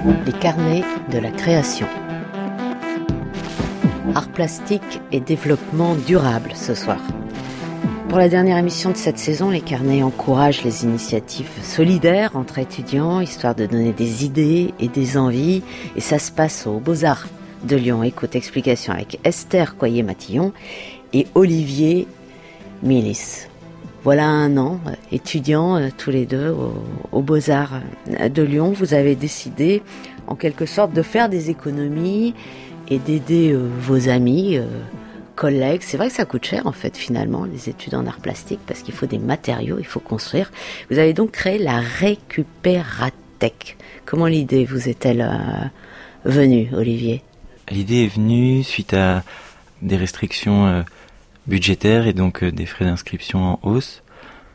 Les carnets de la création. Art plastique et développement durable ce soir. Pour la dernière émission de cette saison, les carnets encouragent les initiatives solidaires entre étudiants, histoire de donner des idées et des envies. Et ça se passe aux Beaux-Arts de Lyon. Écoute, explication avec Esther Coyer-Matillon et Olivier Mélis. Voilà un an, étudiants tous les deux aux Beaux-Arts de Lyon, vous avez décidé en quelque sorte de faire des économies et d'aider vos amis, collègues. C'est vrai que ça coûte cher en fait finalement les études en art plastique parce qu'il faut des matériaux, il faut construire. Vous avez donc créé la Récupératech. Comment l'idée vous est-elle venue, Olivier ? L'idée est venue suite à des restrictions budgétaires et donc des frais d'inscription en hausse.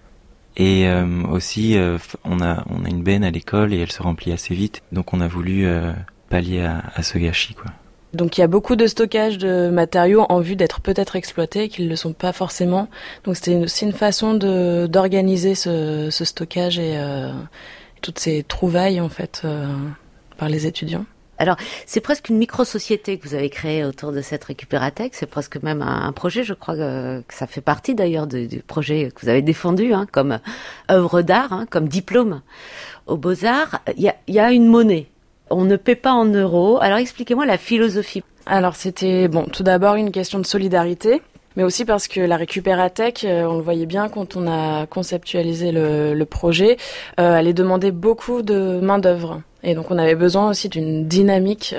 Et aussi, on a une benne à l'école et elle se remplit assez vite. Donc on a voulu pallier à ce gâchis, quoi. Donc il y a beaucoup de stockage de matériaux en vue d'être peut-être exploités et qu'ils ne le sont pas forcément. Donc c'était aussi une façon d'organiser ce stockage et toutes ces trouvailles en fait par les étudiants. Alors, c'est presque une micro-société que vous avez créée autour de cette Récupératech. C'est presque même un projet, je crois que ça fait partie d'ailleurs du projet que vous avez défendu comme œuvre d'art, comme diplôme aux Beaux-Arts. Il y a une monnaie. On ne paie pas en euros. Alors, expliquez-moi la philosophie. Alors, c'était tout d'abord une question de solidarité, mais aussi parce que la Récupératech, on le voyait bien quand on a conceptualisé le projet, allait demander beaucoup de main-d'œuvre. Et donc on avait besoin aussi d'une dynamique,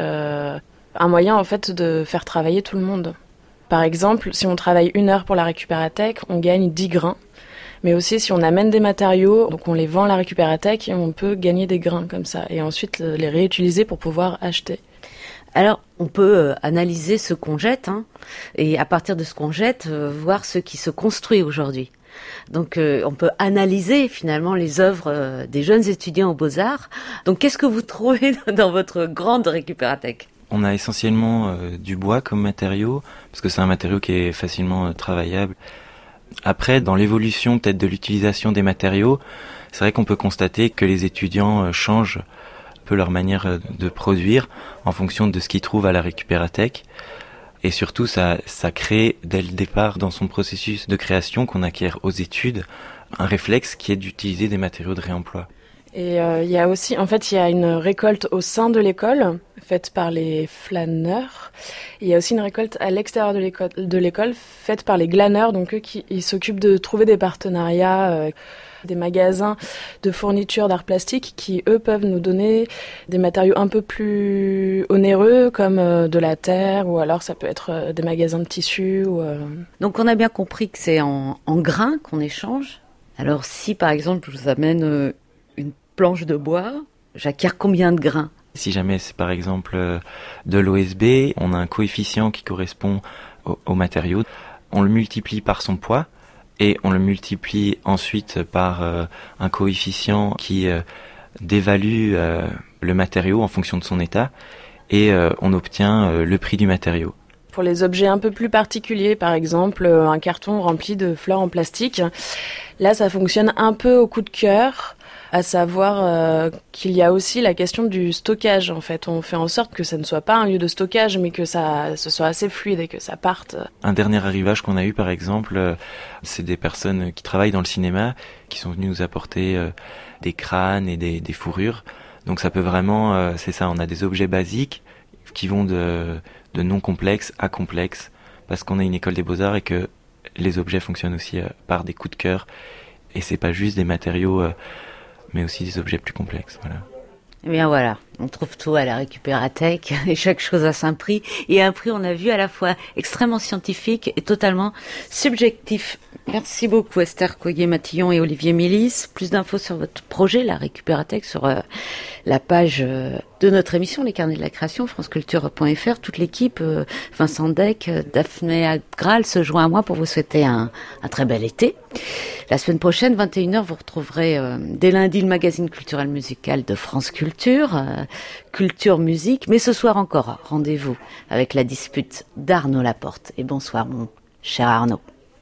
un moyen en fait de faire travailler tout le monde. Par exemple, si on travaille 1 heure pour la Récupératech, on gagne 10 grains. Mais aussi si on amène des matériaux, donc on les vend à la Récupératech et on peut gagner des grains comme ça. Et ensuite les réutiliser pour pouvoir acheter. Alors, on peut analyser ce qu'on jette, et à partir de ce qu'on jette, voir ce qui se construit aujourd'hui. Donc, on peut analyser finalement les œuvres des jeunes étudiants aux Beaux-Arts. Donc, qu'est-ce que vous trouvez dans votre grande Récupératech ? On a essentiellement du bois comme matériau, parce que c'est un matériau qui est facilement travaillable. Après, dans l'évolution peut-être de l'utilisation des matériaux, c'est vrai qu'on peut constater que les étudiants changent peu leur manière de produire en fonction de ce qu'ils trouvent à la Récupératech. Et surtout, ça crée dès le départ dans son processus de création qu'on acquiert aux études un réflexe qui est d'utiliser des matériaux de réemploi. Et il y a aussi, en fait, il y a une récolte au sein de l'école faite par les flâneurs. Il y a aussi une récolte à l'extérieur de l'école faite par les glaneurs, donc eux ils s'occupent de trouver des partenariats. Des magasins de fourniture d'art plastique qui, eux, peuvent nous donner des matériaux un peu plus onéreux, comme de la terre, ou alors ça peut être des magasins de tissus. Donc on a bien compris que c'est en grains qu'on échange. Alors si, par exemple, je vous amène une planche de bois, j'acquiers combien de grains ? Si jamais c'est par exemple de l'OSB, on a un coefficient qui correspond au matériau. On le multiplie par son poids. Et on le multiplie ensuite par un coefficient qui dévalue le matériau en fonction de son état et on obtient le prix du matériau. Pour les objets un peu plus particuliers, par exemple un carton rempli de fleurs en plastique, là ça fonctionne un peu au coup de cœur, à savoir qu'il y a aussi la question du stockage. En fait, on fait en sorte que ça ne soit pas un lieu de stockage, mais que ce soit assez fluide et que ça parte. Un dernier arrivage qu'on a eu, par exemple, c'est des personnes qui travaillent dans le cinéma, qui sont venues nous apporter des crânes et des fourrures. Donc ça peut vraiment, c'est ça, on a des objets basiques qui vont de non complexes à complexes, parce qu'on a une école des Beaux-Arts et que les objets fonctionnent aussi par des coups de cœur. Et c'est pas juste des matériaux... mais aussi des objets plus complexes, voilà. Eh bien voilà, on trouve tout à la Récupératech et chaque chose a son prix. Et un prix, on a vu, à la fois extrêmement scientifique et totalement subjectif. Merci beaucoup Esther Coyer-Matillon et Olivier Mélis. Plus d'infos sur votre projet, la Récupératech, sur la page de notre émission, Les Carnets de la Création, franceculture.fr. Toute l'équipe, Vincent Deck, Daphné Agral se joint à moi pour vous souhaiter un très bel été. La semaine prochaine, 21h, vous retrouverez dès lundi le magazine culturel musical de France Culture, Culture Musique. Mais ce soir encore, rendez-vous avec la dispute d'Arnaud Laporte. Et bonsoir mon cher Arnaud.